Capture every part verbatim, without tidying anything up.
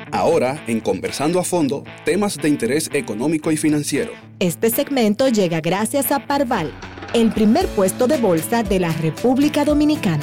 Ahora, en Conversando a Fondo, temas de interés económico y financiero. Este segmento llega gracias a Parval, el primer puesto de bolsa de la República Dominicana.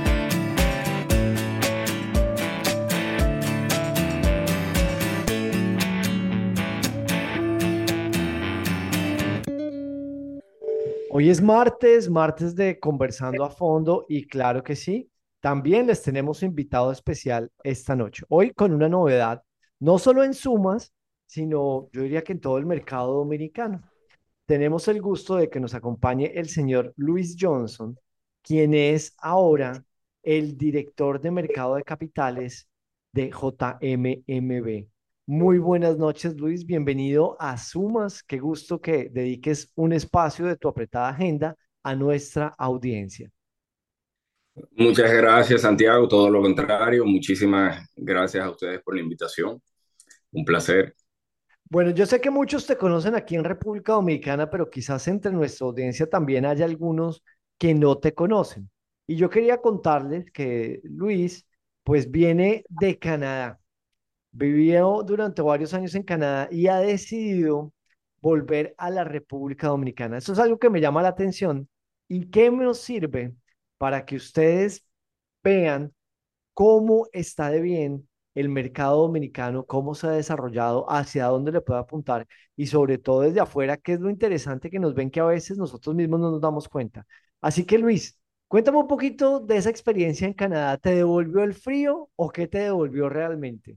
Hoy es martes, martes de Conversando a Fondo y claro que sí, también les tenemos invitado especial esta noche. Hoy con una novedad, no solo en Sumas, sino yo diría que en todo el mercado dominicano. Tenemos el gusto de que nos acompañe el señor Luis Johnson, quien es ahora el director de mercado de capitales de J M M B. Muy buenas noches, Luis. Bienvenido a Sumas. Qué gusto que dediques un espacio de tu apretada agenda a nuestra audiencia. Muchas gracias, Santiago. Todo lo contrario. Muchísimas gracias a ustedes por la invitación. Un placer. Bueno, yo sé que muchos te conocen aquí en República Dominicana, pero quizás entre nuestra audiencia también haya algunos que no te conocen. Y yo quería contarles que Luis, pues viene de Canadá. Vivió durante varios años en Canadá y ha decidido volver a la República Dominicana. Eso es algo que me llama la atención y que nos sirve para que ustedes vean cómo está de bien el mercado dominicano, cómo se ha desarrollado, hacia dónde le puede apuntar y sobre todo desde afuera, que es lo interesante que nos ven que a veces nosotros mismos no nos damos cuenta. Así que Luis, cuéntame un poquito de esa experiencia en Canadá. ¿Te devolvió el frío o qué te devolvió realmente?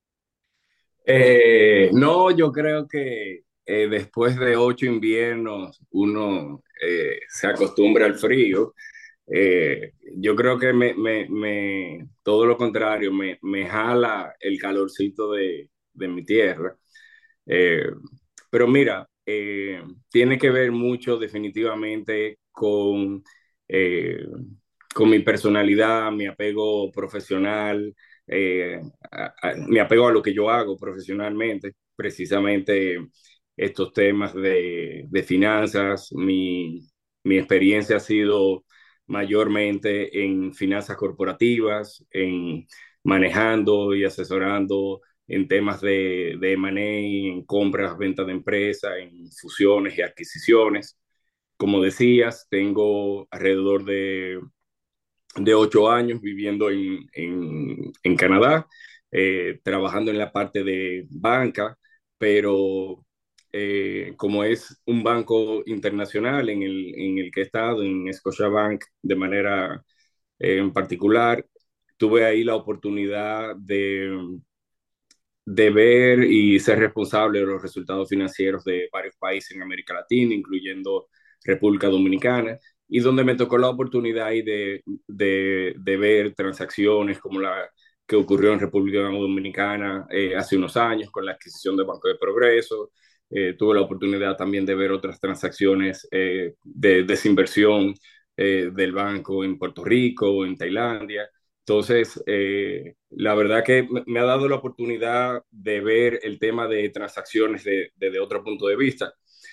Eh, no, yo creo que eh, después de ocho inviernos uno eh, se acostumbra al frío. Eh, yo creo que me, me, me- todo lo contrario, me, me jala el calorcito de, de mi tierra. Eh, pero mira, eh, tiene que ver mucho definitivamente con, eh, con mi personalidad, mi apego profesional, eh, a- a- mi apego a lo que yo hago profesionalmente, precisamente estos temas de, de finanzas. Mi, mi experiencia ha sido mayormente en finanzas corporativas, en manejando y asesorando en temas de, de M and A, en compras, ventas de empresas, en fusiones y adquisiciones. Como decías, tengo alrededor de, de ocho años viviendo en, en, en Canadá, eh, trabajando en la parte de banca, pero eh, como es un banco internacional en el, en el que he estado, en Scotiabank de manera eh, en particular, tuve ahí la oportunidad de de ver y ser responsable de los resultados financieros de varios países en América Latina, incluyendo República Dominicana, y donde me tocó la oportunidad ahí de, de, de ver transacciones como la que ocurrió en República Dominicana eh, hace unos años con la adquisición de Banco de Progreso. Eh, tuve la oportunidad también de ver otras transacciones eh, de desinversión eh, del banco en Puerto Rico, en Tailandia. Entonces, eh, la verdad que me me ha dado la oportunidad de ver el tema de transacciones desde de, de otro punto de vista.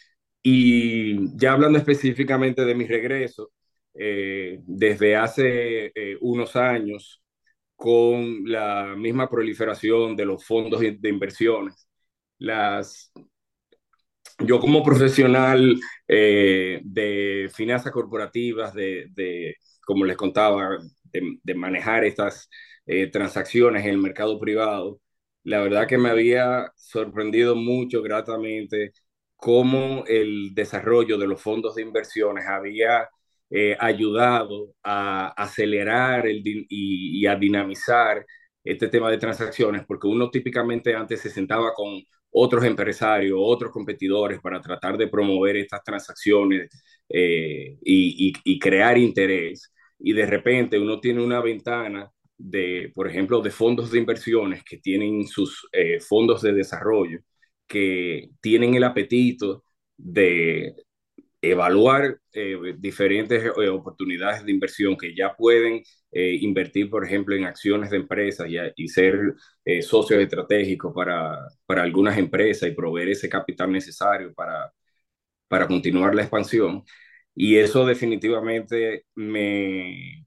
Y ya hablando específicamente de mi regreso, eh, desde hace eh, unos años, con la misma proliferación de los fondos de inversiones, las, yo como profesional eh, de finanzas corporativas, de, de, como les contaba, de, de manejar estas eh, transacciones en el mercado privado, la verdad que me había sorprendido mucho gratamente cómo el desarrollo de los fondos de inversiones había eh, ayudado a acelerar el, y, y a dinamizar este tema de transacciones, porque uno típicamente antes se sentaba con otros empresarios, otros competidores para tratar de promover estas transacciones eh, y, y, y crear interés. Y de repente uno tiene una ventana de, por ejemplo, de fondos de inversiones que tienen sus eh, fondos de desarrollo, que tienen el apetito de evaluar eh, diferentes eh, oportunidades de inversión que ya pueden eh, invertir, por ejemplo, en acciones de empresas y, y ser eh, socios estratégicos para, para algunas empresas y proveer ese capital necesario para, para continuar la expansión. Y eso definitivamente me,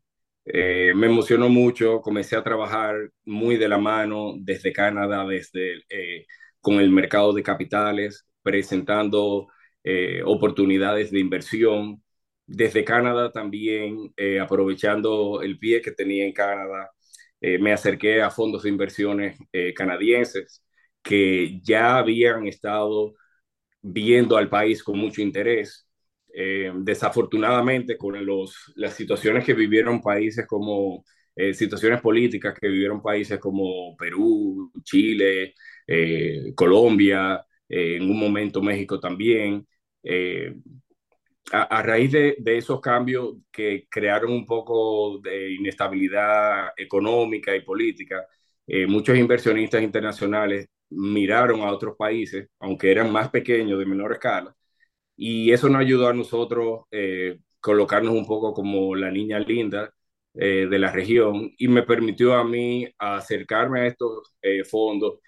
Eh, me emocionó mucho, comencé a trabajar muy de la mano desde Canadá, desde, eh, con el mercado de capitales, presentando eh, oportunidades de inversión. Desde Canadá también, eh, aprovechando el pie que tenía en Canadá, eh, me acerqué a fondos de inversiones eh, canadienses que ya habían estado viendo al país con mucho interés. Eh, desafortunadamente, con los, las situaciones que vivieron países como, eh, situaciones políticas que vivieron países como Perú, Chile, eh, Colombia, eh, en un momento México también, eh, a, a, raíz de, de, esos cambios que crearon un poco de inestabilidad económica y política, eh, muchos inversionistas internacionales miraron a otros países, aunque eran más pequeños, de menor escala, y eso nos ayudó a nosotros eh, colocarnos un poco como la niña linda eh, de la región y me permitió a mí acercarme a estos eh, fondos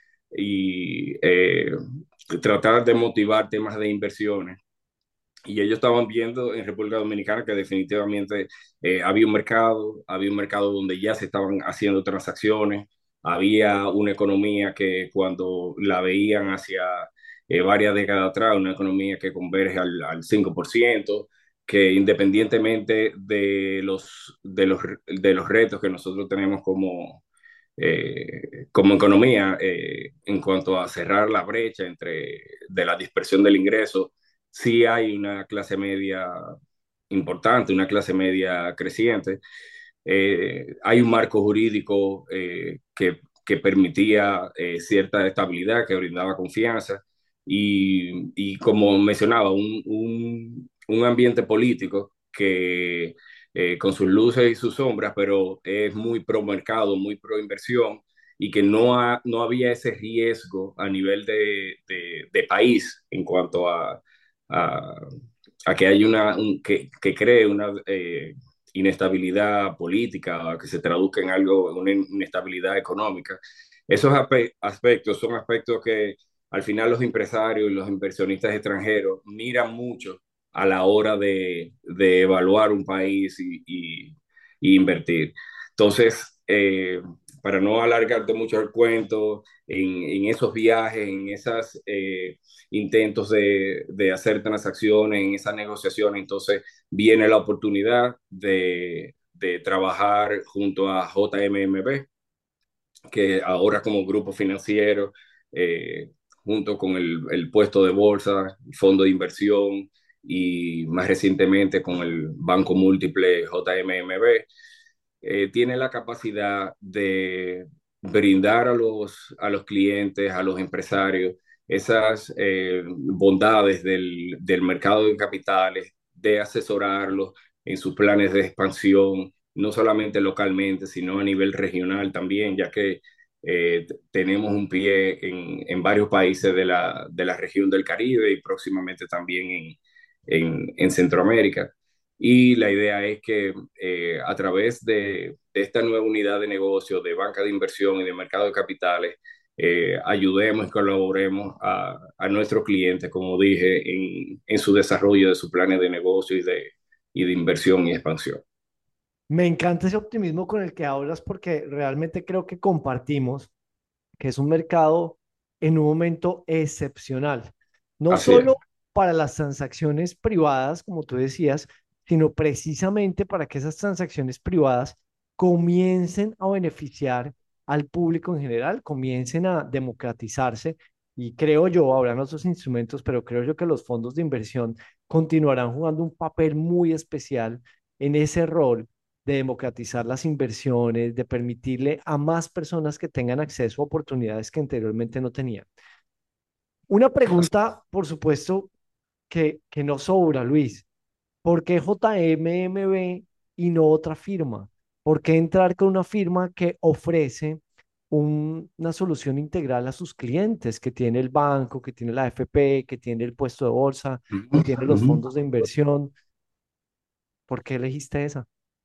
y eh, tratar de motivar temas de inversiones y ellos estaban viendo en República Dominicana que definitivamente eh, había un mercado, había un mercado donde ya se estaban haciendo transacciones, había una economía que cuando la veían hacia eh, varias décadas atrás, una economía que converge al, al cinco por ciento, que independientemente de los, de los, de los retos que nosotros tenemos como, eh, como economía eh, en cuanto a cerrar la brecha entre de la dispersión del ingreso, sí hay una clase media importante, una clase media creciente. Eh, hay un marco jurídico eh, que, que, permitía eh, cierta estabilidad, que brindaba confianza y, y como mencionaba, un, un, un ambiente político que eh, con sus luces y sus sombras, pero es muy pro mercado, muy pro inversión y que no, ha, no había ese riesgo a nivel de, de, de país en cuanto a, a, a que hay una, un, que, que cree una eh, inestabilidad política, que se traduzca en algo, en una inestabilidad económica. Esos aspectos son aspectos que al final los empresarios y los inversionistas extranjeros miran mucho a la hora de, de evaluar un país y, y, y invertir. Entonces, eh, para no alargarte mucho el cuento, en, en esos viajes, en esos eh, intentos de, de, hacer transacciones, en esas negociaciones, entonces viene la oportunidad de, de trabajar junto a J M M B, que ahora como grupo financiero, eh, junto con el, el puesto de bolsa, el fondo de inversión y más recientemente con el banco múltiple J M M B, eh, tiene la capacidad de brindar a los, a los clientes, a los empresarios, esas eh, bondades del, del mercado de capitales, de asesorarlos en sus planes de expansión, no solamente localmente, sino a nivel regional también, ya que eh, tenemos un pie en, en varios países de la, de la región del Caribe y próximamente también en, en, en Centroamérica. Y la idea es que eh, a través de, de, esta nueva unidad de negocio, de banca de inversión y de mercado de capitales, eh, ayudemos y colaboremos a, a nuestros clientes, como dije, en, en su desarrollo de sus planes de negocio y de, y de inversión y expansión. Me encanta ese optimismo con el que hablas porque realmente creo que compartimos que es un mercado en un momento excepcional, no Así es. solo para las transacciones privadas, como tú decías, sino precisamente para que esas transacciones privadas comiencen a beneficiar al público en general, comiencen a democratizarse. Y creo yo, habrán otros instrumentos, pero creo yo que los fondos de inversión continuarán jugando un papel muy especial en ese rol de democratizar las inversiones, de permitirle a más personas que tengan acceso a oportunidades que anteriormente no tenían. Una pregunta, por supuesto, que, que no sobra, Luis. ¿Por qué J M M B y no otra firma? ¿Por qué entrar con una firma que ofrece un- una solución integral a sus clientes, que tiene el banco, que tiene la F P, que tiene el puesto de bolsa, Uh que -huh, tiene uh los -huh. fondos de inversión? ¿Por qué elegiste esa?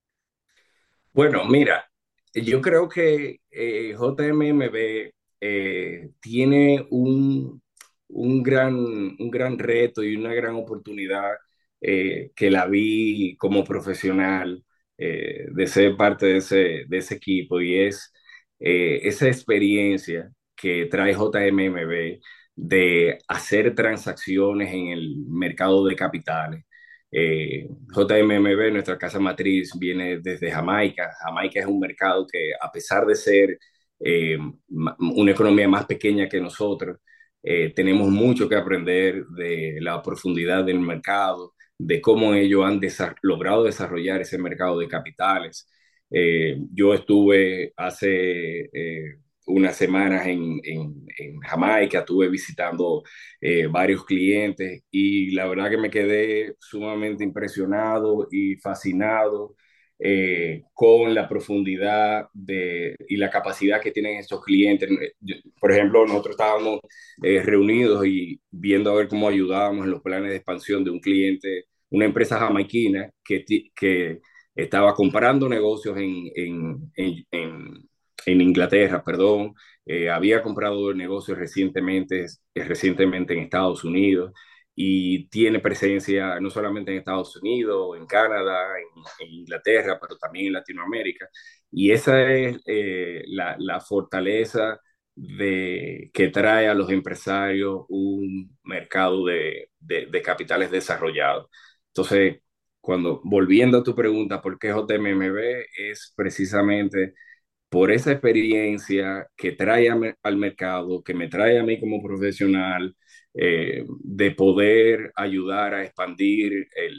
Bueno, mira, yo creo que eh, J M M B eh, tiene un, un gran, un gran reto y una gran oportunidad eh, que la vi como profesional. eh, de ser parte de ese, de ese equipo y es eh, esa experiencia que trae J M M B de hacer transacciones en el mercado de capitales. Eh, J M M B, nuestra casa matriz, viene desde Jamaica. Jamaica es un mercado que, a pesar de ser eh, una economía más pequeña que nosotros, eh, tenemos mucho que aprender de la profundidad del mercado, de cómo ellos han desa logrado desarrollar ese mercado de capitales. Eh, yo estuve hace eh, unas semanas en, en, en, Jamaica, estuve visitando eh, varios clientes y la verdad que me quedé sumamente impresionado y fascinado eh, con la profundidad de, y la capacidad que tienen estos clientes. Yo, por ejemplo, nosotros estábamos eh, reunidos y viendo a ver cómo ayudábamos en los planes de expansión de un cliente, una empresa jamaiquina que, que estaba comprando negocios en, en, en, en, en Inglaterra, perdón, eh, había comprado negocios recientemente, recientemente en Estados Unidos y tiene presencia no solamente en Estados Unidos, en Canadá, en, en Inglaterra, pero también en Latinoamérica. Y esa es eh, la, la fortaleza de, que trae a los empresarios un mercado de, de, de capitales desarrollados. Entonces, cuando volviendo a tu pregunta, ¿por qué J M M B? Es precisamente por esa experiencia que trae a, al mercado, que me trae a mí como profesional, eh, de poder ayudar a expandir, el,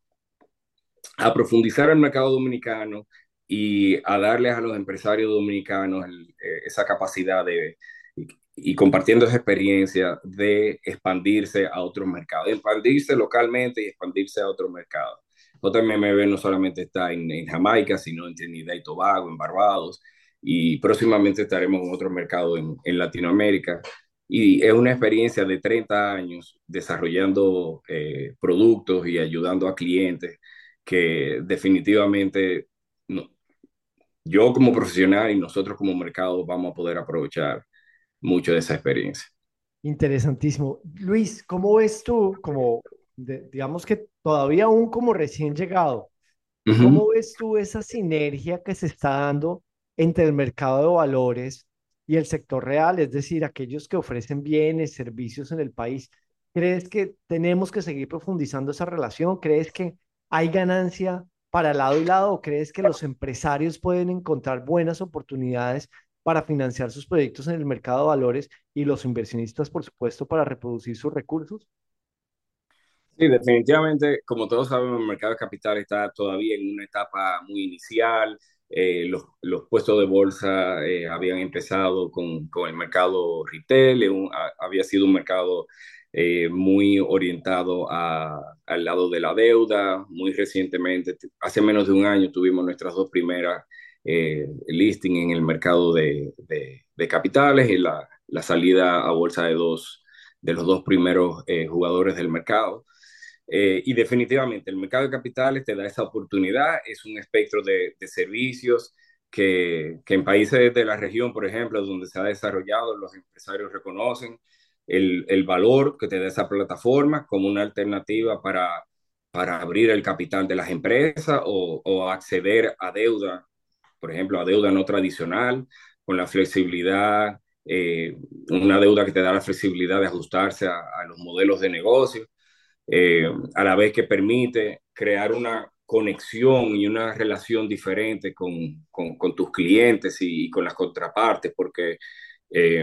a profundizar el mercado dominicano y a darles a los empresarios dominicanos el, eh, esa capacidad de, y, y compartiendo esa experiencia de expandirse a otros mercados, expandirse localmente y expandirse a otros mercados. J M M B no solamente está en, en Jamaica, sino en Trinidad y Tobago, en Barbados, y próximamente estaremos en otro mercado en, en Latinoamérica. Y es una experiencia de treinta años desarrollando eh, productos y ayudando a clientes que definitivamente no, yo como profesional y nosotros como mercado vamos a poder aprovechar mucho de esa experiencia. Interesantísimo. Luis, ¿cómo ves tú, como, de- digamos que todavía aún como recién llegado, Uh cómo -huh. ves tú esa sinergia que se está dando entre el mercado de valores y el sector real, es decir, aquellos que ofrecen bienes, servicios en el país? ¿Crees que tenemos que seguir profundizando esa relación? ¿Crees que hay ganancia para lado y lado? ¿O crees que los empresarios pueden encontrar buenas oportunidades para financiar sus proyectos en el mercado de valores y los inversionistas, por supuesto, para reproducir sus recursos? Sí, definitivamente, como todos sabemos, el mercado de capital está todavía en una etapa muy inicial. Eh, los, los puestos de bolsa eh, habían empezado con, con el mercado retail, eh, un, a, había sido un mercado eh, muy orientado a, al lado de la deuda. Muy recientemente, hace menos de un año, tuvimos nuestras dos primeras eh, listing en el mercado de, de, de capitales y la, la salida a bolsa de, dos, de los dos primeros eh, jugadores del mercado. Eh, y definitivamente el mercado de capitales te da esa oportunidad, es un espectro de, de servicios que, que, en países de la región, por ejemplo, donde se ha desarrollado, los empresarios reconocen el, el valor que te da esa plataforma como una alternativa para, para abrir el capital de las empresas o, o acceder a deuda, por ejemplo, a deuda no tradicional, con la flexibilidad, eh, una deuda que te da la flexibilidad de ajustarse a, a los modelos de negocio eh, a la vez que permite crear una conexión y una relación diferente con, con, con tus clientes y, y, con las contrapartes, porque eh,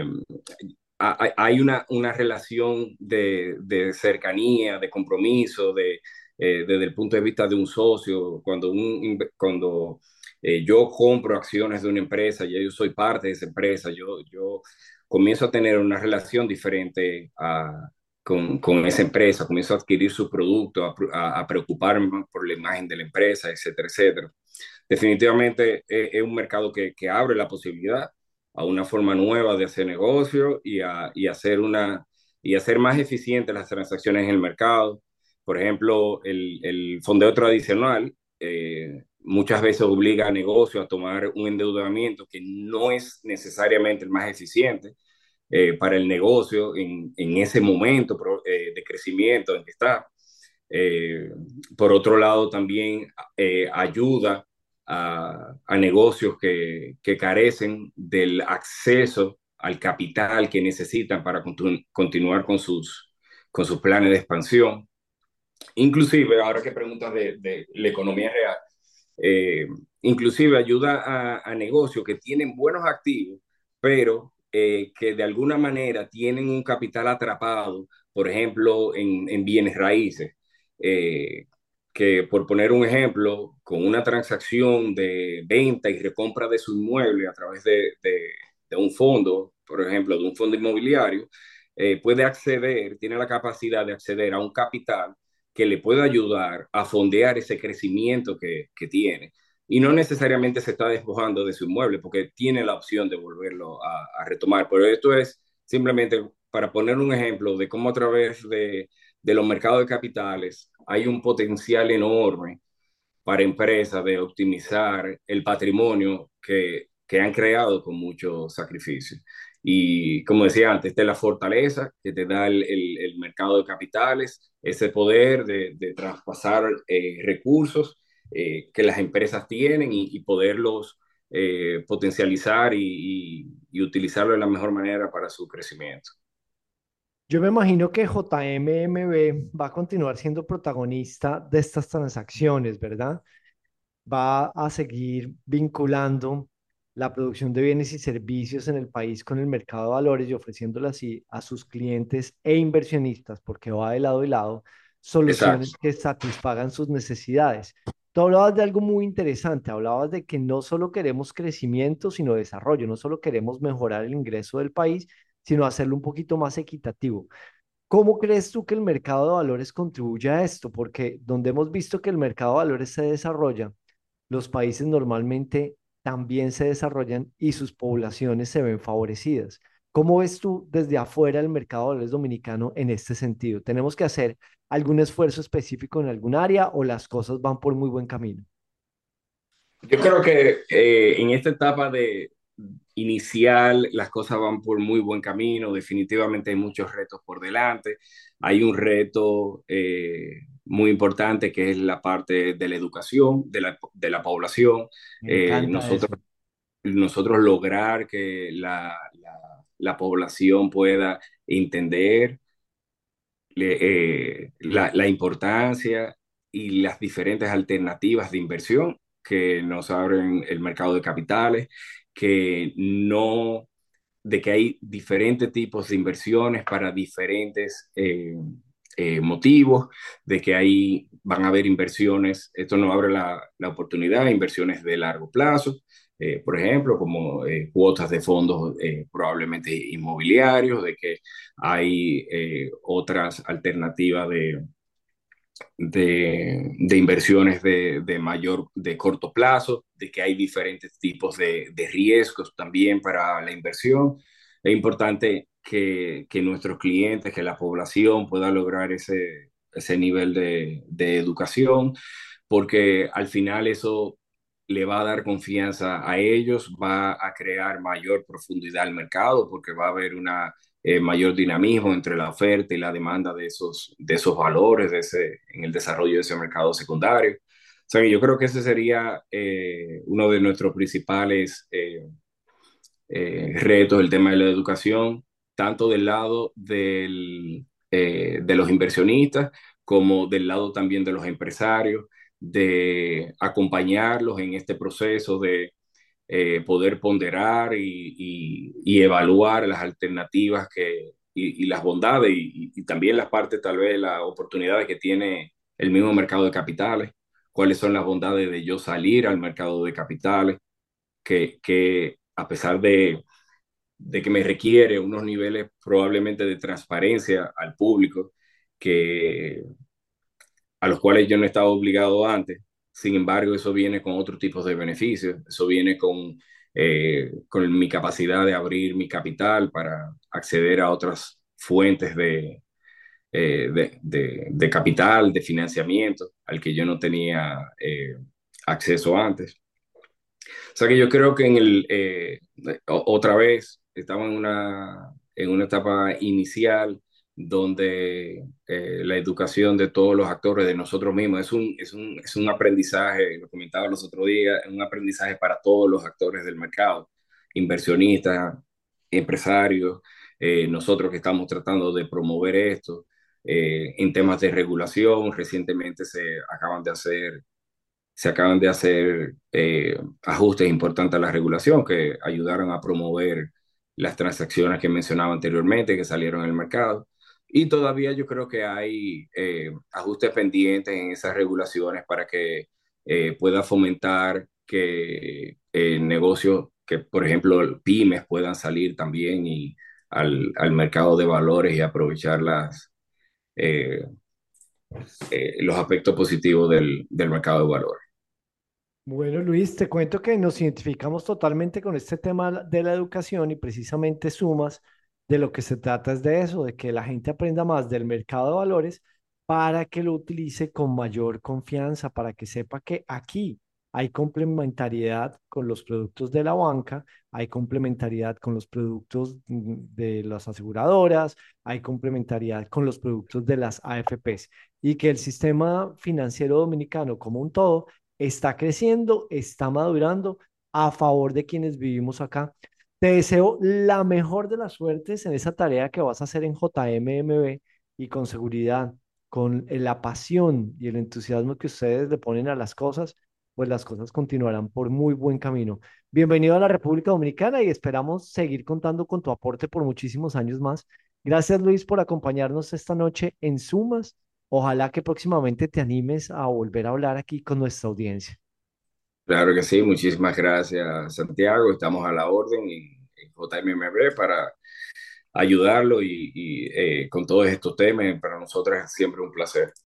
hay una, una relación de, de, cercanía, de compromiso, de, eh, desde el punto de vista de un socio, cuando, un, cuando eh, yo compro acciones de una empresa, ya yo soy parte de esa empresa, yo, yo comienzo a tener una relación diferente a, con, con esa empresa, comienzo a adquirir su producto, a, a, a preocuparme por la imagen de la empresa, etcétera, etcétera. Definitivamente es, es un mercado que, que abre la posibilidad a una forma nueva de hacer negocio y a, y hacer una y hacer más eficientes las transacciones en el mercado. Por ejemplo, el, el fondeo tradicional eh, muchas veces obliga a negocios a tomar un endeudamiento que no es necesariamente el más eficiente eh, para el negocio en, en ese momento eh, de crecimiento en que está. Eh, por otro lado, también eh, ayuda a, a negocios que, que carecen del acceso al capital que necesitan para continu continuar con sus, con sus planes de expansión. Inclusive, ahora que preguntas de, de la economía real, eh, inclusive ayuda a, a negocios que tienen buenos activos, pero eh, que de alguna manera tienen un capital atrapado, por ejemplo, en, en bienes raíces. Eh, que por poner un ejemplo, con una transacción de venta y recompra de su inmueble a través de, de, de un fondo, por ejemplo, de un fondo inmobiliario, eh, puede acceder, tiene la capacidad de acceder a un capital que le pueda ayudar a fondear ese crecimiento que, que tiene. Y no necesariamente se está despojando de su inmueble, porque tiene la opción de volverlo a, a retomar. Pero esto es simplemente para poner un ejemplo de cómo a través de, de los mercados de capitales hay un potencial enorme para empresas de optimizar el patrimonio que, que han creado con mucho sacrificio. Y como decía antes, esta es la fortaleza que te da el, el, el mercado de capitales, ese poder de, de traspasar eh, recursos eh, que las empresas tienen y, y poderlos eh, potencializar y, y, y utilizarlo de la mejor manera para su crecimiento. Yo me imagino que J M M B va a continuar siendo protagonista de estas transacciones, ¿verdad? Va a seguir vinculando la producción de bienes y servicios en el país con el mercado de valores y ofreciéndolas así a sus clientes e inversionistas, porque va de lado y lado, Exacto. soluciones que satisfagan sus necesidades. Tú hablabas de algo muy interesante, hablabas de que no solo queremos crecimiento, sino desarrollo, no solo queremos mejorar el ingreso del país, sino hacerlo un poquito más equitativo. ¿Cómo crees tú que el mercado de valores contribuye a esto? Porque donde hemos visto que el mercado de valores se desarrolla, los países normalmente también se desarrollan y sus poblaciones se ven favorecidas. ¿Cómo ves tú desde afuera el mercado de valores dominicano en este sentido? ¿Tenemos que hacer algún esfuerzo específico en algún área o las cosas van por muy buen camino? Yo creo que eh, en esta etapa de inicial las cosas van por muy buen camino. Definitivamente hay muchos retos por delante. Hay un reto eh, muy importante que es la parte de la educación de la, de la población. Me Eh, encanta nosotros, eso. nosotros lograr que la, la, la población pueda entender le- eh, la, la importancia y las diferentes alternativas de inversión que nos abren el mercado de capitales, que no, de que hay diferentes tipos de inversiones para diferentes eh, eh, motivos, de que ahí van a haber inversiones, esto nos abre la, la oportunidad, inversiones de largo plazo, eh, por ejemplo, como eh, cuotas de fondos eh, probablemente inmobiliarios, de que hay eh, otras alternativas de, de, de inversiones de, de, mayor, de corto plazo, de que hay diferentes tipos de, de riesgos también para la inversión. Es importante que, que nuestros clientes, que la población pueda lograr ese, ese nivel de, de educación, porque al final eso le va a dar confianza a ellos, va a crear mayor profundidad al mercado, porque va a haber una eh, mayor dinamismo entre la oferta y la demanda de esos, de esos valores de ese, en el desarrollo de ese mercado secundario. O sea, yo creo que ese sería eh, uno de nuestros principales eh, eh, retos, el tema de la educación, tanto del lado del, eh, de los inversionistas como del lado también de los empresarios, de acompañarlos en este proceso de eh, poder ponderar y, y, y, evaluar las alternativas que, y, y las bondades y, y, también las partes, tal vez, las oportunidades que tiene el mismo mercado de capitales, cuáles son las bondades de yo salir al mercado de capitales, que, que a pesar de, de que me requiere unos niveles probablemente de transparencia al público, que a los cuales yo no estaba obligado antes. Sin embargo, eso viene con otros tipos de beneficios, eso viene con, eh, con mi capacidad de abrir mi capital para acceder a otras fuentes de, eh, de, de, de, capital, de financiamiento, al que yo no tenía eh, acceso antes. O sea que yo creo que en el, eh, otra vez, estamos en una, en una etapa inicial, donde eh, la educación de todos los actores, de nosotros mismos, es un, es un, es un aprendizaje, lo comentaba los otros días, es un aprendizaje para todos los actores del mercado, inversionistas, empresarios, eh, nosotros que estamos tratando de promover esto. Eh, en temas de regulación, recientemente se acaban de hacer se acaban de hacer eh, ajustes importantes a la regulación que ayudaron a promover las transacciones que mencionaba anteriormente, que salieron en el mercado. Y todavía yo creo que hay eh, ajustes pendientes en esas regulaciones para que eh, pueda fomentar que eh, negocios, que por ejemplo pymes puedan salir también y al, al mercado de valores y aprovechar las, eh, eh, los aspectos positivos del, del mercado de valores. Bueno, Luis, te cuento que nos identificamos totalmente con este tema de la educación y precisamente Sumas, de lo que se trata es de eso, de que la gente aprenda más del mercado de valores para que lo utilice con mayor confianza, para que sepa que aquí hay complementariedad con los productos de la banca, hay complementariedad con los productos mm, de las aseguradoras, hay complementariedad con los productos de las A F Ps y que el sistema financiero dominicano como un todo está creciendo, está madurando a favor de quienes vivimos acá. Te deseo la mejor de las suertes en esa tarea que vas a hacer en J M M B y con seguridad, con la pasión y el entusiasmo que ustedes le ponen a las cosas, pues las cosas continuarán por muy buen camino. Bienvenido a la República Dominicana y esperamos seguir contando con tu aporte por muchísimos años más. Gracias, Luis, por acompañarnos esta noche en Sumas. Ojalá que próximamente te animes a volver a hablar aquí con nuestra audiencia. Claro que sí, muchísimas gracias, Santiago. Estamos a la orden en, en J M M B para ayudarlo y, y, eh, con todos estos temas. Para nosotros es siempre un placer.